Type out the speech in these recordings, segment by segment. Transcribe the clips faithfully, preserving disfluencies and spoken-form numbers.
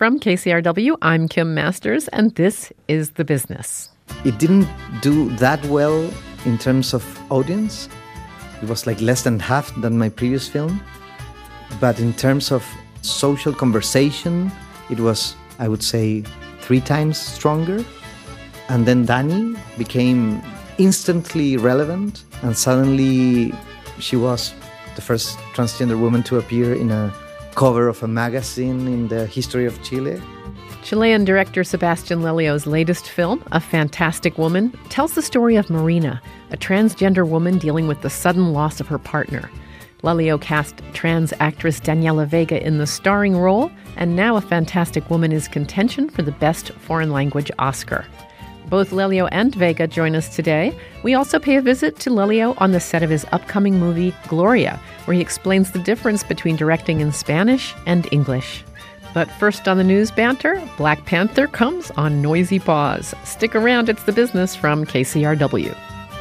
From K C R W, I'm Kim Masters, and this is The Business. It didn't do that well in terms of audience. It was like less than half than my previous film. But in terms of social conversation, it was, I would say, three times stronger. And then Dani became instantly relevant, and suddenly she was the first transgender woman to appear in a cover of a magazine in the history of Chile. Chilean director Sebastian Lelio's latest film, A Fantastic Woman, tells the story of Marina, a transgender woman dealing with the sudden loss of her partner. Lelio cast trans actress Daniela Vega in the starring role, and now A Fantastic Woman is contention for the Best Foreign Language Oscar. Both Lelio and Vega join us today. We also pay a visit to Lelio on the set of his upcoming movie, Gloria, where he explains the difference between directing in Spanish and English. But first on the news banter, Black Panther comes on noisy pause. Stick around, it's The Business from K C R W.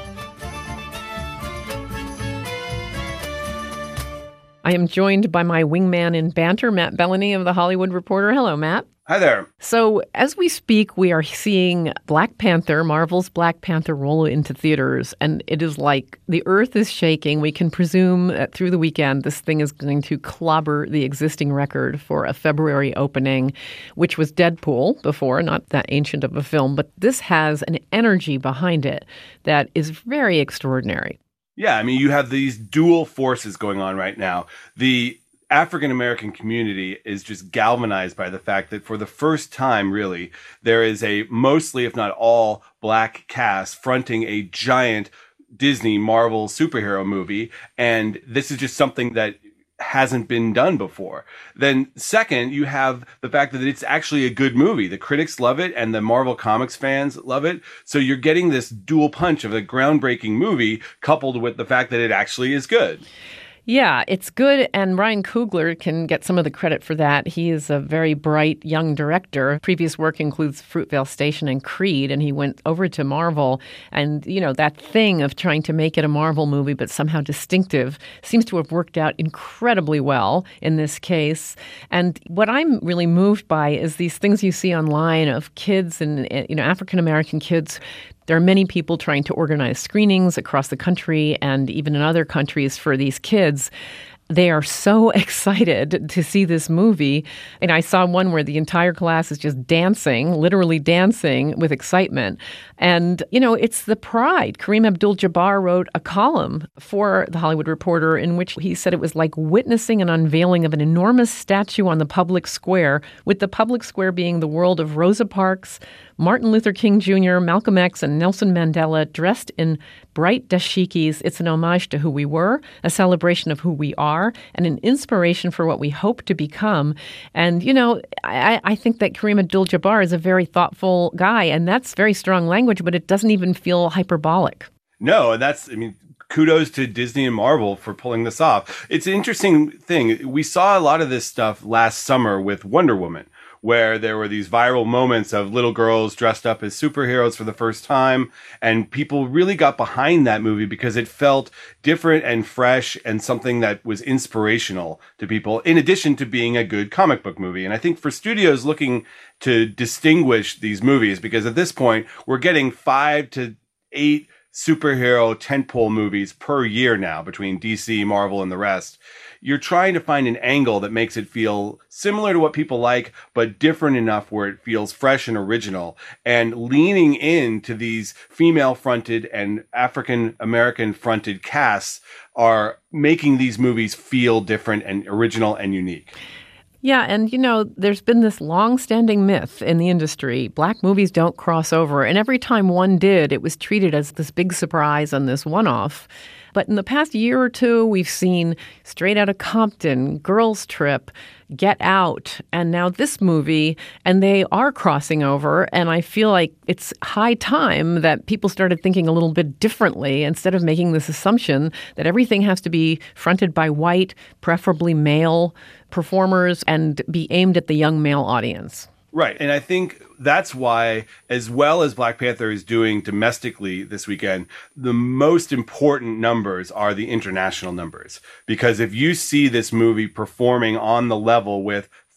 I am joined by my wingman in banter, Matt Bellany of The Hollywood Reporter. Hello, Matt. Hi there. So as we speak, we are seeing Black Panther, Marvel's Black Panther, roll into theaters, and it is like the earth is shaking. We can presume that through the weekend, this thing is going to clobber the existing record for a February opening, which was Deadpool before, not that ancient of a film, but this has an energy behind it that is very extraordinary. Yeah, I mean, you have these dual forces going on right now. The African-American community is just galvanized by the fact that for the first time, really, there is a mostly, if not all, black cast fronting a giant Disney Marvel superhero movie. And this is just something that hasn't been done before. Then second, you have the fact that it's actually a good movie. The critics love it and the Marvel Comics fans love it. So you're getting this dual punch of a groundbreaking movie coupled with the fact that it actually is good. Yeah, it's good, and Ryan Coogler can get some of the credit for that. He is a very bright young director. Previous work includes Fruitvale Station and Creed, and he went over to Marvel. And, you know, that thing of trying to make it a Marvel movie but somehow distinctive seems to have worked out incredibly well in this case. And what I'm really moved by is these things you see online of kids and, you know, African-American kids. There are many people trying to organize screenings across the country and even in other countries for these kids. They are so excited to see this movie. And I saw one where the entire class is just dancing, literally dancing with excitement. And, you know, it's the pride. Kareem Abdul-Jabbar wrote a column for The Hollywood Reporter in which he said it was like witnessing an unveiling of an enormous statue on the public square, with the public square being the world of Rosa Parks, Martin Luther King Junior, Malcolm X, and Nelson Mandela dressed in bright dashikis. It's an homage to who we were, a celebration of who we are, and an inspiration for what we hope to become. And, you know, I, I think that Kareem Abdul-Jabbar is a very thoughtful guy, and that's very strong language, but it doesn't even feel hyperbolic. No, and that's, I mean, kudos to Disney and Marvel for pulling this off. It's an interesting thing. We saw a lot of this stuff last summer with Wonder Woman, where there were these viral moments of little girls dressed up as superheroes for the first time. And people really got behind that movie because it felt different and fresh and something that was inspirational to people, in addition to being a good comic book movie. And I think for studios looking to distinguish these movies, because at this point, we're getting five to eight superhero tentpole movies per year now between D C, Marvel, and the rest. You're trying to find an angle that makes it feel similar to what people like, but different enough where it feels fresh and original. And leaning into these female-fronted and African-American-fronted casts are making these movies feel different and original and unique. Yeah, and, you know, there's been this long-standing myth in the industry. Black movies don't cross over. And every time one did, it was treated as this big surprise and this one-off. But in the past year or two, we've seen Straight Outta Compton, Girls Trip, Get Out, and now this movie, and they are crossing over. And I feel like it's high time that people started thinking a little bit differently instead of making this assumption that everything has to be fronted by white, preferably male performers and be aimed at the young male audience. Right. And I think that's why, as well as Black Panther is doing domestically this weekend, the most important numbers are the international numbers. Because if you see this movie performing on the level with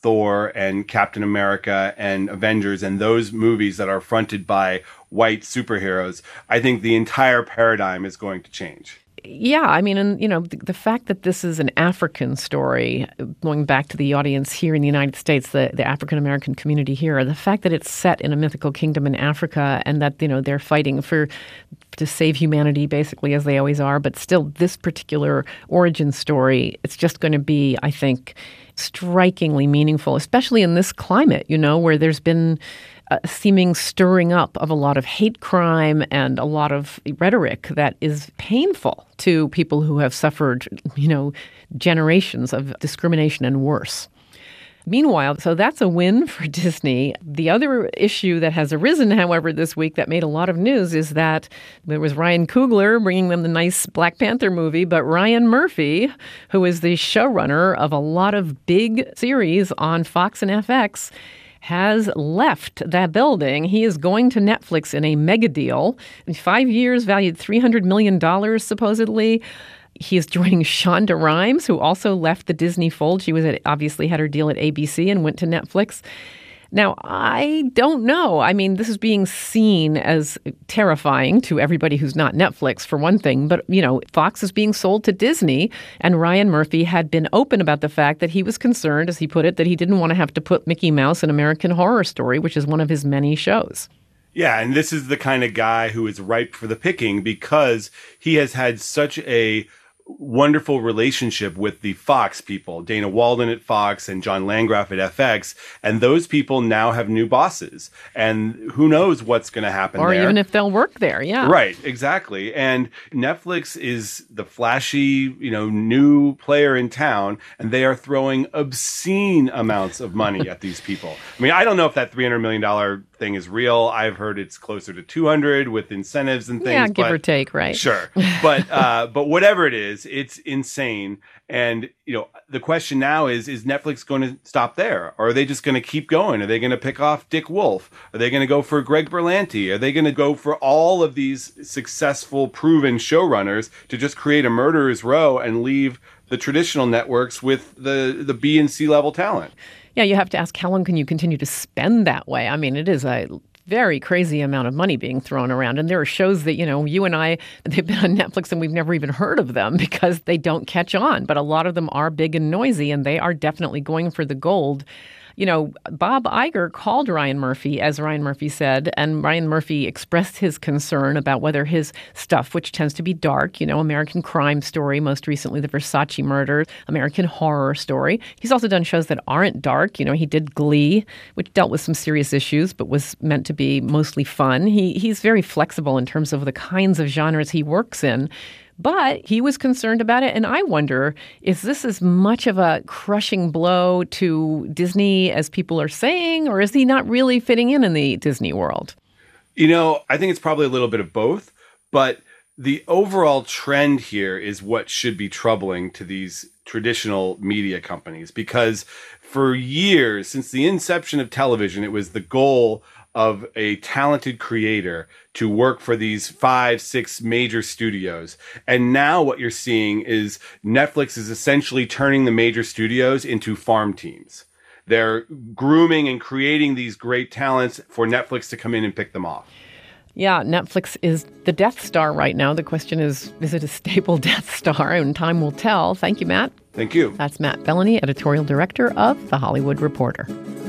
Thor and Captain America and Avengers and those movies that are fronted by white superheroes, I think the entire paradigm is going to change. Yeah, I mean, and you know, the, the fact that this is an African story, going back to the audience here in the United States, the, the African-American community here, the fact that it's set in a mythical kingdom in Africa and that, you know, they're fighting for to save humanity, basically, as they always are, but still this particular origin story, it's just going to be, I think, strikingly meaningful, especially in this climate, you know, where there's been a seeming stirring up of a lot of hate crime and a lot of rhetoric that is painful to people who have suffered, you know, generations of discrimination and worse. Meanwhile, so that's a win for Disney. The other issue that has arisen, however, this week that made a lot of news is that there was Ryan Coogler bringing them the nice Black Panther movie, but Ryan Murphy, who is the showrunner of a lot of big series on Fox and F X, has left that building. He is going to Netflix in a mega deal. In five years, valued three hundred million dollars, supposedly. He is joining Shonda Rhimes, who also left the Disney fold. She was at, obviously had her deal at A B C and went to Netflix. Now, I don't know. I mean, this is being seen as terrifying to everybody who's not Netflix, for one thing. But, you know, Fox is being sold to Disney, and Ryan Murphy had been open about the fact that he was concerned, as he put it, that he didn't want to have to put Mickey Mouse in American Horror Story, which is one of his many shows. Yeah, and this is the kind of guy who is ripe for the picking because he has had such a wonderful relationship with the Fox people, Dana Walden at Fox and John Landgraf at F X, and those people now have new bosses, and who knows what's going to happen or there. Even if they'll work there, yeah. Right, exactly. And Netflix is the flashy, you know, new player in town, and they are throwing obscene amounts of money at these people. I mean, I don't know if that three hundred million dollars thing is real. I've heard it's closer to two hundred with incentives and things. Yeah, give but, or take, right? Sure. But uh, but whatever it is, it's insane. And, you know, the question now is, is Netflix going to stop there? Or are they just going to keep going? Are they going to pick off Dick Wolf? Are they going to go for Greg Berlanti? Are they going to go for all of these successful, proven showrunners to just create a murderer's row and leave the traditional networks with the, the B and C level talent? Yeah, you have to ask, how long can you continue to spend that way? I mean, it is a very crazy amount of money being thrown around. And there are shows that, you know, you and I, they've been on Netflix and we've never even heard of them because they don't catch on. But a lot of them are big and noisy, and they are definitely going for the gold. You know, Bob Iger called Ryan Murphy, as Ryan Murphy said, and Ryan Murphy expressed his concern about whether his stuff, which tends to be dark, you know, American Crime Story, most recently the Versace murder, American Horror Story. He's also done shows that aren't dark. You know, he did Glee, which dealt with some serious issues, but was meant to be mostly fun. He He's very flexible in terms of the kinds of genres he works in. But he was concerned about it, and I wonder, is this as much of a crushing blow to Disney as people are saying, or is he not really fitting in in the Disney world? You know, I think it's probably a little bit of both, but the overall trend here is what should be troubling to these traditional media companies, because for years, since the inception of television, it was the goal of a talented creator to work for these five, six major studios. And now what you're seeing is Netflix is essentially turning the major studios into farm teams. They're grooming and creating these great talents for Netflix to come in and pick them off. Yeah, Netflix is the Death Star right now. The question is, is it a stable Death Star? And time will tell. Thank you, Matt. Thank you. That's Matt Bellany, editorial director of The Hollywood Reporter.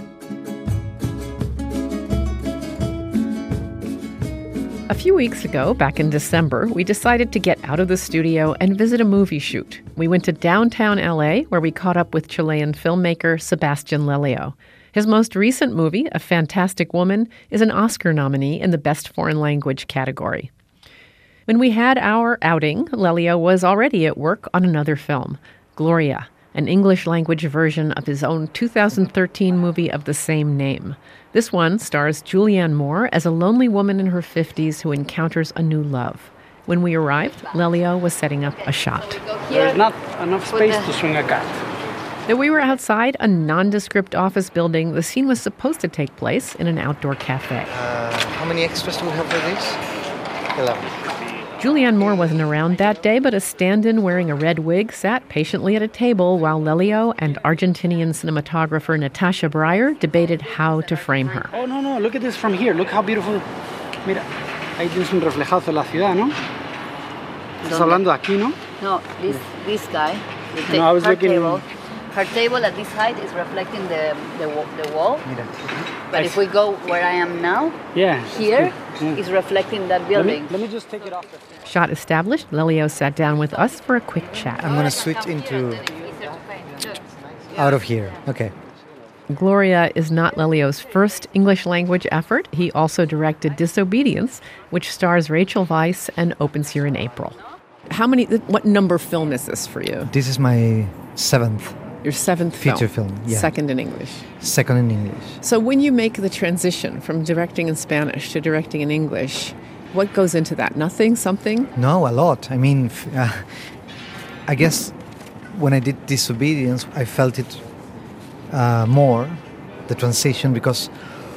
A few weeks ago, back in December, we decided to get out of the studio and visit a movie shoot. We went to downtown L A, where we caught up with Chilean filmmaker Sebastian Lelio. His most recent movie, A Fantastic Woman, is an Oscar nominee in the Best Foreign Language category. When we had our outing, Lelio was already at work on another film, Gloria, an English-language version of his own two thousand thirteen movie of the same name. This one stars Julianne Moore as a lonely woman in her fifties who encounters a new love. When we arrived, Lelio was setting up a shot. There's not enough space to swing a cat. Though we were outside a nondescript office building, the scene was supposed to take place in an outdoor cafe. Uh, how many extras do we have for this? eleven. Julianne Moore wasn't around that day, but a stand-in wearing a red wig sat patiently at a table while Lelio and Argentinian cinematographer Natasha Breyer debated how to frame her. Oh, no, no, look at this from here. Look how beautiful. Mira, ahí tienes un reflejazo de la ciudad, ¿no? Estás hablando aquí, ¿no? No, this this guy. The ta- No, I was her looking- table. Her table at this height is reflecting the the, wa- the wall. Mira. But if we go where I am now, Yeah. here Yeah. is reflecting that Let me, building. let me just take it off. The Shot established, Lelio sat down with us for a quick chat. I'm going to switch into out of here. Okay. Gloria is not Lelio's first English language effort. He also directed Disobedience, which stars Rachel Weisz and opens here in April. How many, what number film is this for you? This is my seventh, Your seventh Feature film, film, yeah. second in English. second in English. So when you make the transition from directing in Spanish to directing in English, what goes into that? Nothing? Something? No, a lot. I mean, f- uh, I guess when I did Disobedience, I felt it uh, more, the transition, because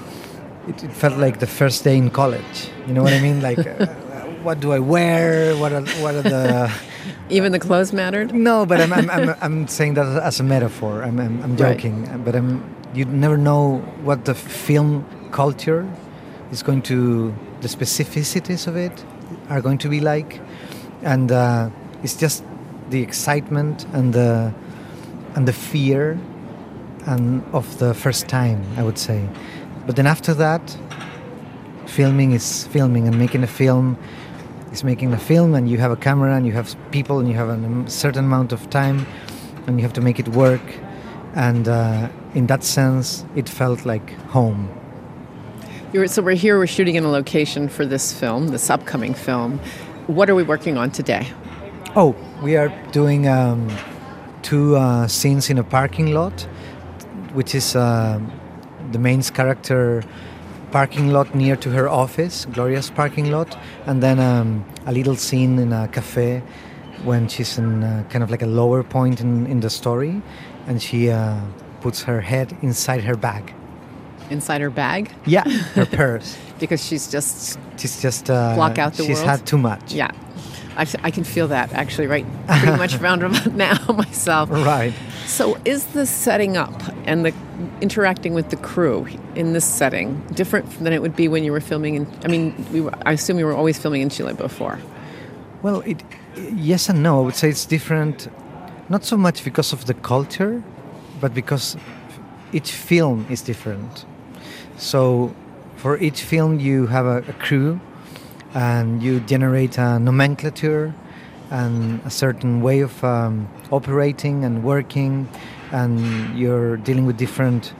it, it felt like the first day in college. You know what I mean? Like, uh, what do I wear? What are, what are the... Even the clothes mattered? No, but I'm, I'm, I'm, I'm saying that as a metaphor. I'm, I'm, I'm Right. joking. But I'm, you never know what the film culture is going to, the specificities of it are going to be like. And uh, it's just the excitement and the, and the fear and of the first time, I would say. But then after that, filming is filming, and making a film is making a film, and you have a camera and you have people and you have a certain amount of time and you have to make it work. And uh, in that sense, it felt like home. You're, so we're here, we're shooting in a location for this film, this upcoming film. What are we working on today? Oh, we are doing um, two uh, scenes in a parking lot, which is uh, the main character parking lot near to her office, Gloria's parking lot, and then um, a little scene in a cafe when she's in uh, kind of like a lower point in, in the story, and she uh, puts her head inside her bag. Inside her bag? Yeah, her purse. Because she's just, She's just uh, Block out the she's world? had too much. yeah. I, I can feel that actually right pretty much round about now myself. Right. So is the setting up and the interacting with the crew in this setting different than it would be when you were filming in, I mean, we were, I assume you were always filming in Chile before. Well, it, yes and no. I would say it's different, not so much because of the culture, but because each film is different. So for each film you have a, a crew, and you generate a nomenclature and a certain way of um, operating and working, and you're dealing with different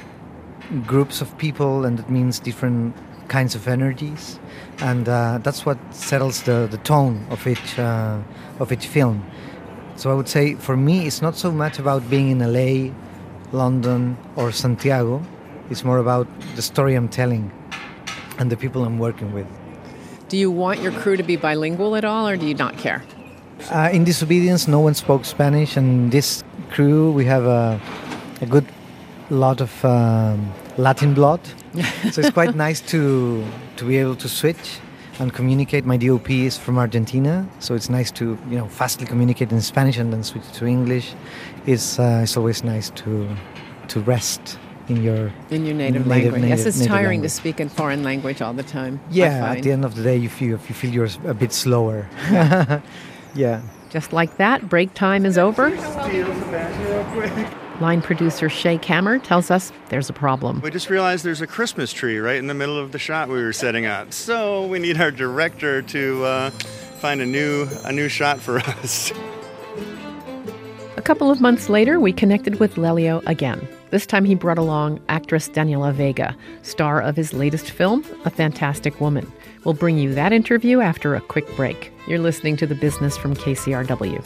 groups of people, and it means different kinds of energies, and uh, that's what settles the, the tone of each uh, of each film. So I would say for me it's not so much about being in L A, London or Santiago. It's more about the story I'm telling and the people I'm working with. Do you want your crew to be bilingual at all, or do you not care? Uh, in Disobedience, no one spoke Spanish, and this crew, we have a, a good lot of um, Latin blood. So it's quite nice to to be able to switch and communicate. My D O P is from Argentina, so it's nice to you know fastly communicate in Spanish and then switch to English. It's uh, it's always nice to to rest in your In your native, native language. native- yes, it's native tiring language. to speak in foreign language all the time. I Yeah, at find. the end of the day, you feel you feel you're a bit slower. Yeah. Just like that, break time is over. Line producer Shay Kammer tells us there's a problem. We just realized there's a Christmas tree right in the middle of the shot we were setting up. So we need our director to uh, find a new a new shot for us. A couple of months later, we connected with Lelio again. This time he brought along actress Daniela Vega, star of his latest film, A Fantastic Woman. We'll bring you that interview after a quick break. You're listening to The Business from K C R W.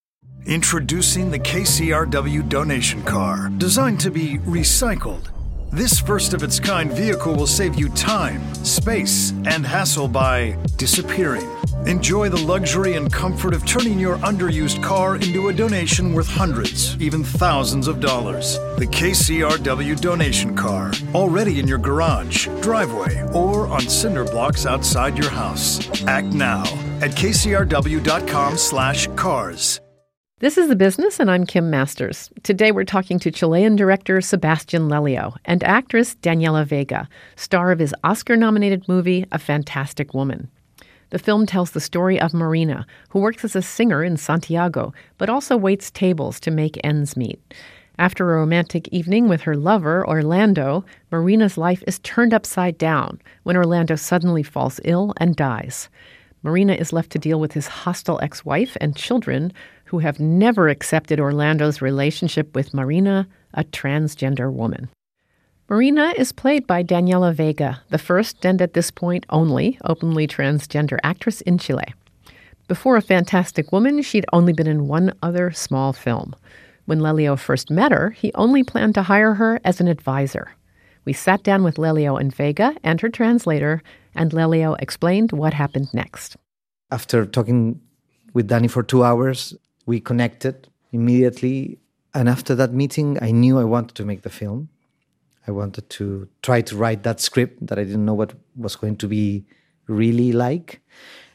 Introducing the K C R W donation car, designed to be recycled, This first-of-its-kind vehicle will save you time, space, and hassle by disappearing. Enjoy the luxury and comfort of turning your underused car into a donation worth hundreds, even thousands of dollars. The K C R W donation car, already in your garage, driveway, or on cinder blocks outside your house. Act now at kcrw.com slash cars. This is The Business, and I'm Kim Masters. Today we're talking to Chilean director Sebastian Lelio and actress Daniela Vega, star of his Oscar-nominated movie, A Fantastic Woman. The film tells the story of Marina, who works as a singer in Santiago, but also waits tables to make ends meet. After a romantic evening with her lover, Orlando, Marina's life is turned upside down when Orlando suddenly falls ill and dies. Marina is left to deal with his hostile ex-wife and children who have never accepted Orlando's relationship with Marina, a transgender woman. Marina is played by Daniela Vega, the first and at this point only openly transgender actress in Chile. Before A Fantastic Woman, she'd only been in one other small film. When Lelio first met her, he only planned to hire her as an advisor. We sat down with Lelio and Vega and her translator, and Lelio explained what happened next. After talking with Dani for two hours, we connected immediately. And after that meeting, I knew I wanted to make the film. I wanted to try to write that script that I didn't know what was going to be really like.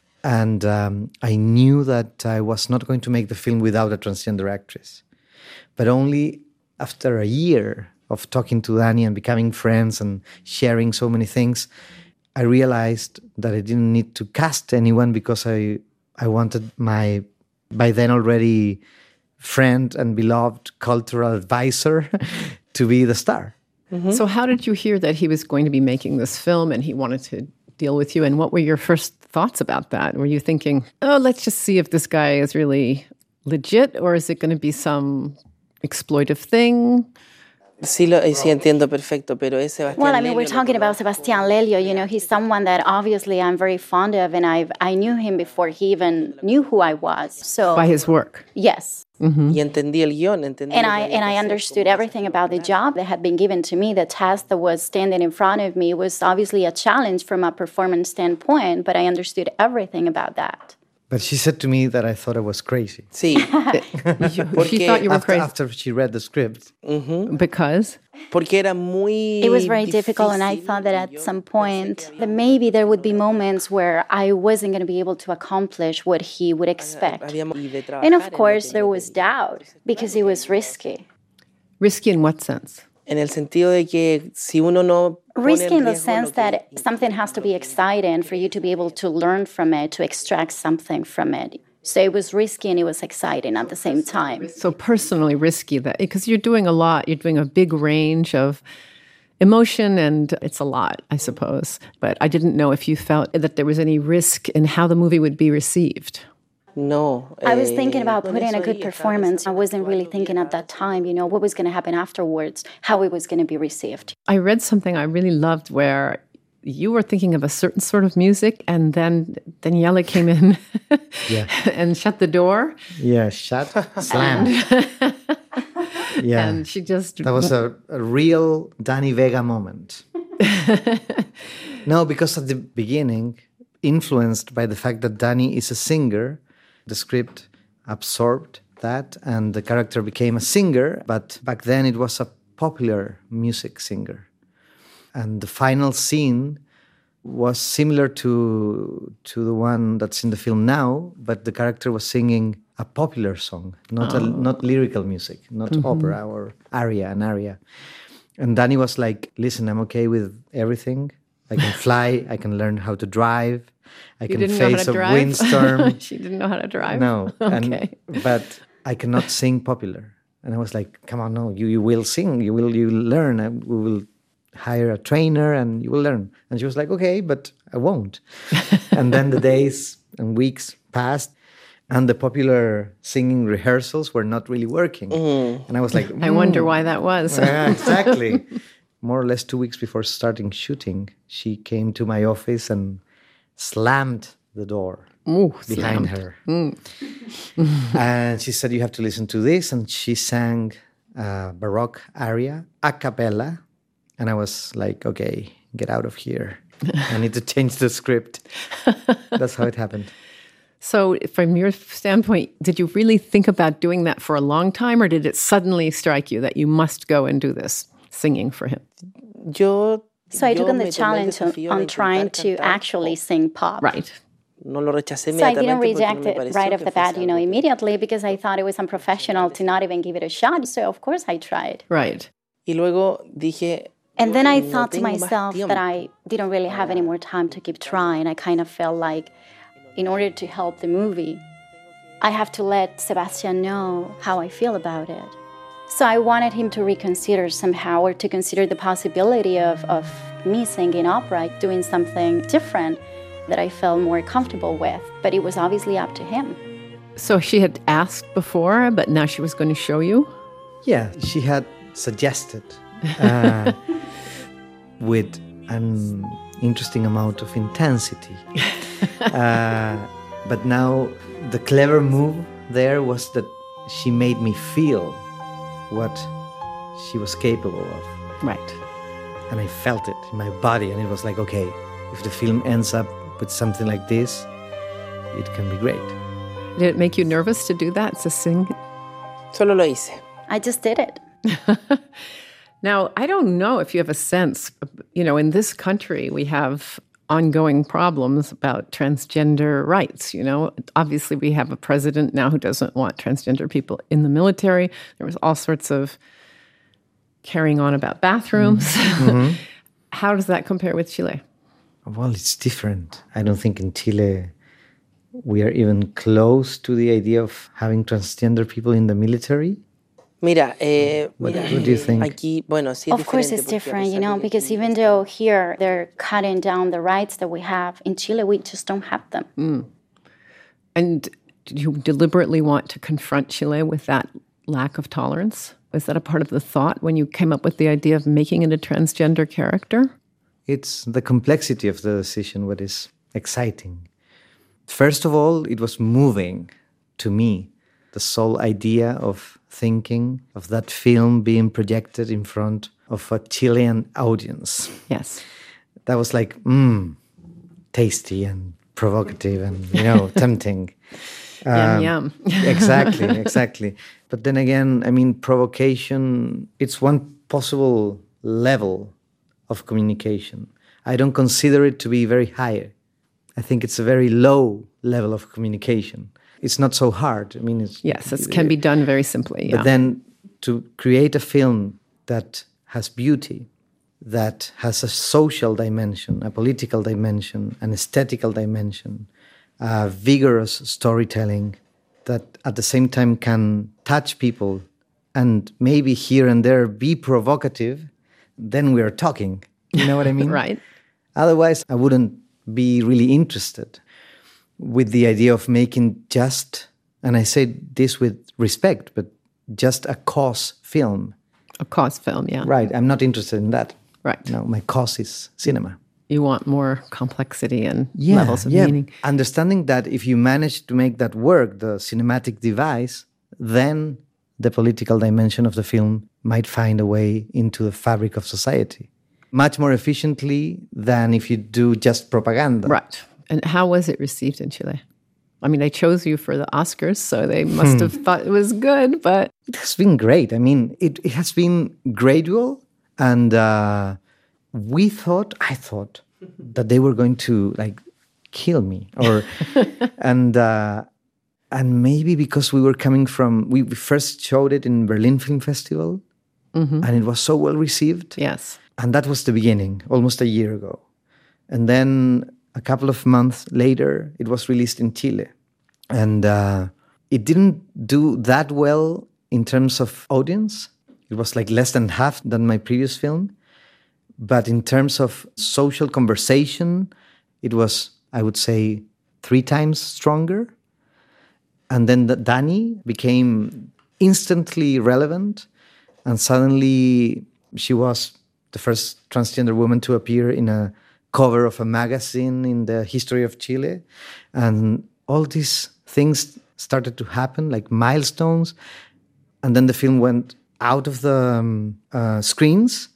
And um, I knew that I was not going to make the film without a transgender actress. But only after a year of talking to Dani and becoming friends and sharing so many things, I realized that I didn't need to cast anyone because I I wanted my, by then already, friend and beloved cultural advisor to be the star. Mm-hmm. So how did you hear that he was going to be making this film and he wanted to deal with you? And what were your first thoughts about that? Were you thinking, oh, let's just see if this guy is really legit, or is it going to be some exploitive thing? Sí, lo, sí entiendo perfecto, pero es Sebastián Well, I mean, Lelio, we're talking about Sebastián Lelio. You know, he's someone that obviously I'm very fond of, and I I knew him before he even knew who I was. So by his work. Yes. Mm-hmm. Y entendí el guión, entendí and I and I understood everything about the job that had been given to me. The task that was standing in front of me was obviously a challenge from a performance standpoint, but I understood everything about that. But she said to me that I thought I was crazy. Sí. She thought you were after, crazy. After she read the script. Mm-hmm. Because? Porque era muy It was very difficult, and I thought that at some point that maybe there would be moments where I wasn't going to be able to accomplish what he would expect. And of course, there was doubt because it was risky. Risky in what sense? En el sentido de que si uno no Risky in the sense that something has to be exciting for you to be able to learn from it, to extract something from it. So it was risky and it was exciting at the same time. So personally risky, that because you're doing a lot, you're doing a big range of emotion, and it's a lot, I suppose. But I didn't know if you felt that there was any risk in how the movie would be received. No. I was thinking about putting a good performance. I wasn't really thinking at that time, you know, what was going to happen afterwards, how it was going to be received. I read something I really loved where you were thinking of a certain sort of music, and then Daniela came in yeah. and shut the door. Yeah, shut, slam. Yeah. And she just... That was a, a real Dani Vega moment. No, because at the beginning, influenced by the fact that Dani is a singer, the script absorbed that, and the character became a singer, but back then it was a popular music singer. And the final scene was similar to to the one that's in the film now, but the character was singing a popular song, not oh. a, not lyrical music, not mm-hmm. opera or aria, an aria. And Dani was like, listen, I'm okay with everything. I can fly, I can learn how to drive, I you can didn't face know how to a drive? windstorm. She didn't know how to drive? No. Okay. And, but I cannot sing popular. And I was like, come on, no, you, you will sing, you will you learn, I, we will hire a trainer and you will learn. And she was like, okay, but I won't. And then the days and weeks passed, and the popular singing rehearsals were not really working. Mm. And I was like, mm. I wonder why that was. Yeah, exactly. More or less two weeks before starting shooting, she came to my office and slammed the door Ooh, behind slammed. her. Mm. And she said, you have to listen to this. And she sang a Baroque aria, a cappella, And I was like, okay, get out of here. I need to change the script. That's how it happened. So from your standpoint, did you really think about doing that for a long time, or did it suddenly strike you that you must go and do this, singing for him? Yo, So I took yo on the me tomé el challenge on, desafío on de trying intentar to cantar actually sing pop. Right. No lo rechacé So I didn't inmediatamente porque reject no me it pareció right que off the fuese bat, you know, algo que- immediately, because I thought it was unprofessional to not even give it a shot. So of course I tried. Right. Y luego dije, And then I no thought to tengo más myself tiempo. that I didn't really have any more time to keep trying. I kind of felt like in order to help the movie, I have to let Sebastian know how I feel about it. So I wanted him to reconsider somehow, or to consider the possibility of, of me singing opera, doing something different that I felt more comfortable with. But it was obviously up to him. So she had asked before, but now she was going to show you? Yeah, she had suggested uh, with an interesting amount of intensity. uh, but now the clever move there was that she made me feel what she was capable of. Right. And I felt it in my body, and it was like, okay, if the film ends up with something like this, it can be great. Did it make you nervous to do that, to sing? Solo lo hice. I just did it. Now, I don't know if you have a sense, you know, in this country, we have ongoing problems about transgender rights. You know, obviously we have a president now who doesn't want transgender people in the military. There was all sorts of carrying on about bathrooms. Mm-hmm. How does that compare with Chile? Well, it's different. I don't think in Chile we are even close to the idea of having transgender people in the military. Mira, eh, What, mira, what do you think? aquí, bueno, sí es Of course, diferente it's porque a different, you pesar know, de que because aquí even though here they're cutting down the rights that we have, in Chile, we just don't have them. Mm. And did you deliberately want to confront Chile with that lack of tolerance? Was that a part of the thought when you came up with the idea of making it a transgender character? It's the complexity of the decision what is exciting. First of all, it was moving to me, the sole idea of thinking of that film being projected in front of a Chilean audience. Yes. That was like, mmm, tasty and provocative and, you know, tempting. Yum, yum. Exactly, exactly. But then again, I mean, provocation, it's one possible level of communication. I don't consider it to be very high. I think it's a very low level of communication. It's not so hard. I mean, it's, Yes, it can be done very simply. Yeah. But then to create a film that has beauty, that has a social dimension, a political dimension, an aesthetical dimension, a vigorous storytelling that at the same time can touch people and maybe here and there be provocative, then we are talking. You know what I mean? Right. Otherwise, I wouldn't be really interested with the idea of making just, and I say this with respect, but just a cause film. A cause film, yeah. Right. I'm not interested in that. Right. No, my cause is cinema. You want more complexity and Yeah, levels of yeah. meaning. Understanding that if you manage to make that work, the cinematic device, then the political dimension of the film might find a way into the fabric of society. Much more efficiently than if you do just propaganda. Right. And how was it received in Chile? I mean, they chose you for the Oscars, so they must have thought it was good, but... It has been great. I mean, it, it has been gradual, and uh, we thought, I thought, that they were going to, like, kill me. or and uh, and maybe because we were coming from... We first showed it in Berlin Film Festival, mm-hmm. and it was so well received. Yes. And that was the beginning, almost a year ago. And then a couple of months later, it was released in Chile. And uh, it didn't do that well in terms of audience. It was like less than half than my previous film. But in terms of social conversation, it was, I would say, three times stronger. And then the Dani became instantly relevant. And suddenly she was the first transgender woman to appear in a cover of a magazine in the history of Chile. And all these things started to happen, like milestones. And then the film went out of the um, uh, screens,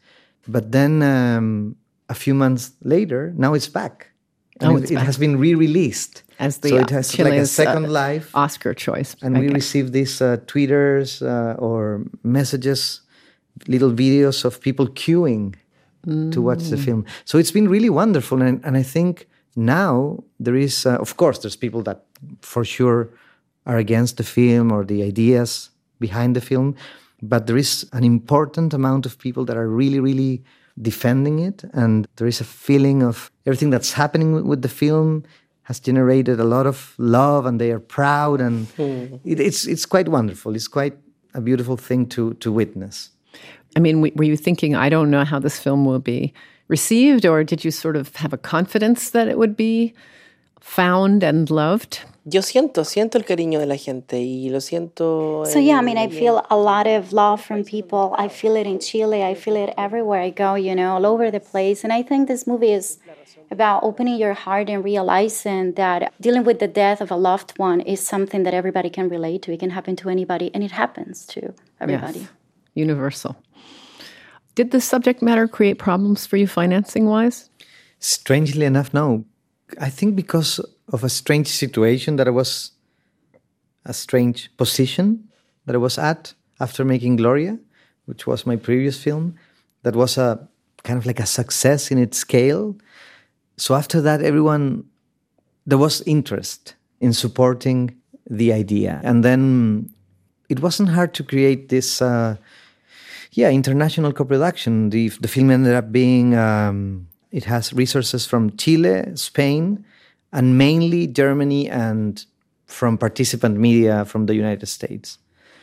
But then um, a few months later, now it's back. And oh, it, it's it back. has been re-released. As the so it has Chile's, like a second uh, life. Oscar choice. And okay. we received these uh, tweeters uh, or messages, little videos of people queuing mm. to watch the film. So it's been really wonderful. And, and I think now there is, uh, of course, there's people that for sure are against the film or the ideas behind the film. But there is an important amount of people that are really, really defending it. And there is a feeling of everything that's happening with the film has generated a lot of love, and they are proud. And mm. it, it's it's quite wonderful. It's quite a beautiful thing to to witness. I mean, were you thinking, I don't know how this film will be received, or did you sort of have a confidence that it would be found and loved? Yo siento, siento el cariño de la gente y lo siento. So yeah, I mean, I feel a lot of love from people. I feel it in Chile. I feel it everywhere I go, you know, all over the place. And I think this movie is about opening your heart and realizing that dealing with the death of a loved one is something that everybody can relate to. It can happen to anybody, and it happens to everybody. Yes. Universal. Did the subject matter create problems for you financing-wise? Strangely enough, no. I think because of a strange situation that I was, a strange position that I was at after making Gloria, which was my previous film, that was a kind of like a success in its scale. So after that, everyone, there was interest in supporting the idea. And then it wasn't hard to create this, uh, yeah, international co-production. The, the film ended up being, um, it has resources from Chile, Spain, and mainly Germany, and from participant media from the United States.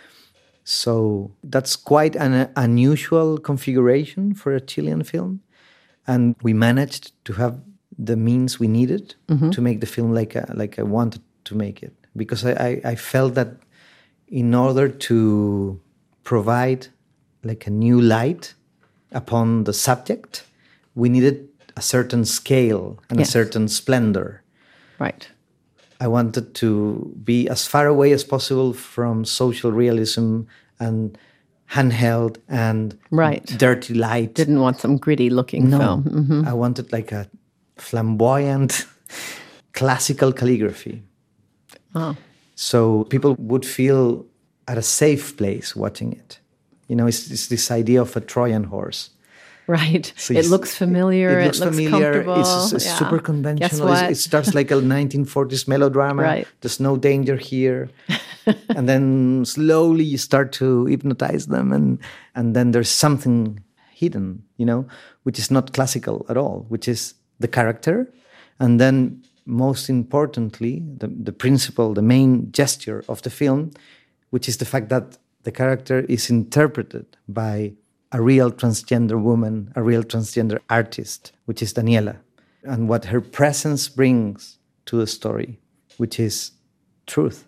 So that's quite an unusual configuration for a Chilean film. And we managed to have the means we needed mm-hmm. to make the film like a, like I wanted to make it. Because I, I, I felt that in order to provide like a new light upon the subject, we needed a certain scale and yes. a certain splendor. Right. I wanted to be as far away as possible from social realism and handheld and right. dirty light. Didn't want some gritty looking no, film. Mm-hmm. I wanted like a flamboyant classical calligraphy. Oh. So people would feel at a safe place watching it. You know, it's, it's this idea of a Trojan horse. Right. So it looks familiar. It looks, it looks familiar. Comfortable. It's, it's yeah. super conventional. Guess what? It starts like a nineteen forties melodrama. Right. There's no danger here. And then slowly you start to hypnotize them. And, and then there's something hidden, you know, which is not classical at all, which is the character. And then most importantly, the, the principle, the main gesture of the film, which is the fact that the character is interpreted by a real transgender woman, a real transgender artist, which is Daniela, and what her presence brings to the story, which is truth.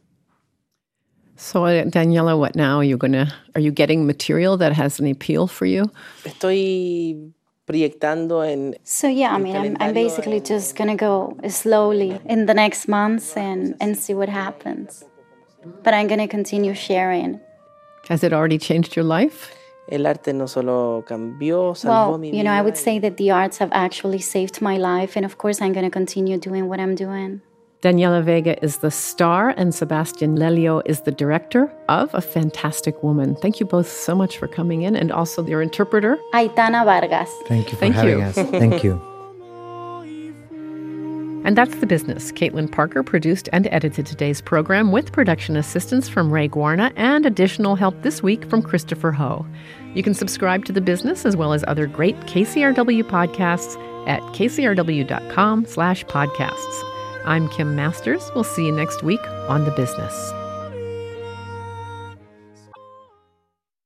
So, uh, Daniela, what now? Are you gonna? Are you getting material that has an appeal for you? Estoy proyectando en. So yeah, I mean, I'm, I'm basically just gonna go slowly in the next months and and see what happens. But I'm gonna continue sharing. Has it already changed your life? El arte no solo cambió, salvó well, mi vida. You know, I would say that the arts have actually saved my life. And of course, I'm going to continue doing what I'm doing. Daniela Vega is the star, and Sebastian Lelio is the director of A Fantastic Woman. Thank you both so much for coming in, and also your interpreter, Aitana Vargas. Thank you for Thank having you. us. Thank you. And that's The Business. Caitlin Parker produced and edited today's program with production assistance from Ray Guarna and additional help this week from Christopher Ho. You can subscribe to The Business as well as other great K C R W podcasts at kcrw.com slash podcasts. I'm Kim Masters. We'll see you next week on The Business.